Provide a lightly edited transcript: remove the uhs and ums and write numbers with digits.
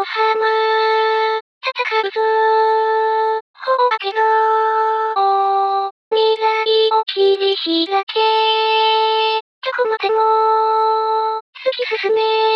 浜、戦うぞ。ほぼ開けろ。未来を切り開け。どこまでも、突き進め。